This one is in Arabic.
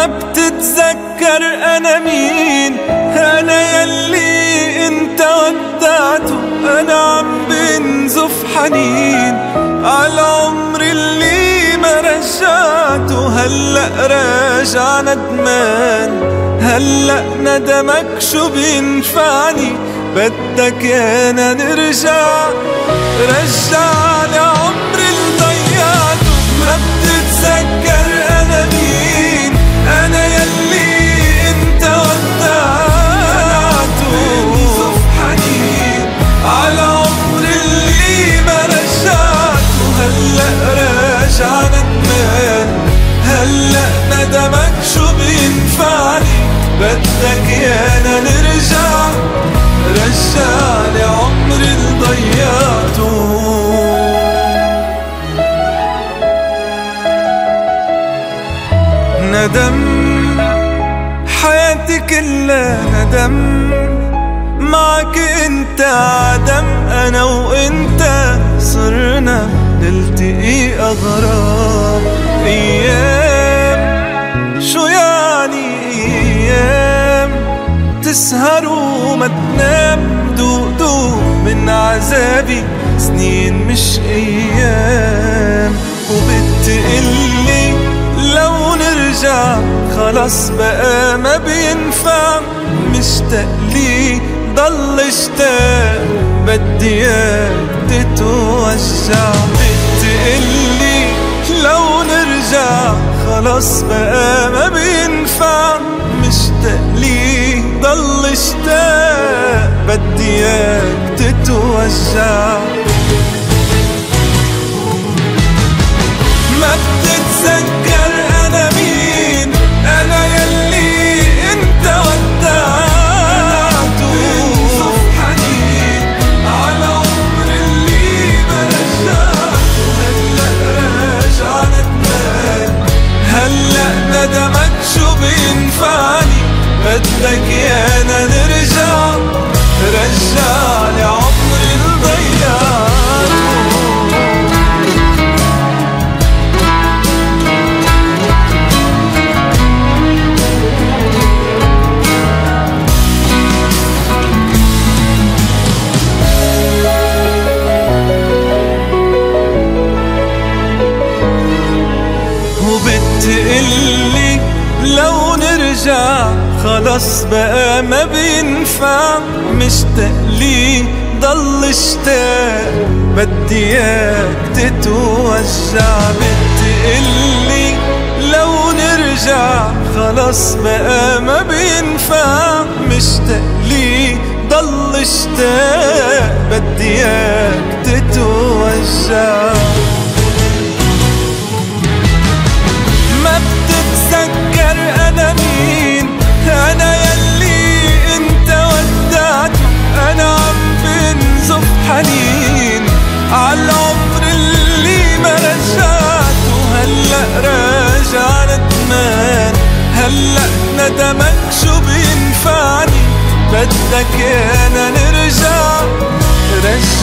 ما بتتذكر أنا مين، أنا يلي انت ودعته. أنا عم بنزف حنين عالعمر اللي ما رجعته. هلأ راجع ندمان، هلأ ندمك شو بينفعني؟ بدك يانا نرجع، رجعني عمري اللي ضيعته. ما بتتذكر أنا مين، أنا يلي انت ودعته. بنزف حنين على عمر اللي ما رجعته. هلأ راجع ندمان، هلأ ندمك شو بينفعني؟ بدك يانا نرجع، رجعني عمري اللي ضيعته. ندم حياتي كلها ندم، معك انت عدم. انا وانت صرنا نلتقي اغراب. ايام شو يعني ايام، تسهر وما تنام. دوق من عذابي سنين مش ايام. وبتقلي لو نرجع خلاص بقى ما بينفع. مشتاق لي ضل اشتاق، بدي اياك تتوجع. بتقلي لو نرجع خلاص بقى ما بينفع. مشتاق لي ضل اشتاق، بدي اياك تتوجع. ما بتتذكر أنا مين، أنا يلي انت ودعته. بنزف حنين على عمر اللي ما رجعته. هلأ راجع ندمان، هلأ ندمك شو بينفعني؟ بدك يانا نرجع، رجعني عمري اللي ضيعته. وبتقلي لو نرجع خلاص بقى ما بينفع. مشتاق لي ضل اشتاق، بدي اياك تتوجع. بتقلي لو نرجع خلاص بقى ما بينفع. مشتاق لي ضل اشتاق، بدي اياك تتوجع. ما بتتذكر أنا مين، أنا يلي انت ودعته. أنا عم بنزف حنين عالعمر اللي ما رجعته. هلأ راجع ندمان، هلأ ندمك شو بينفعني؟ بدك يانا نرجع، رجع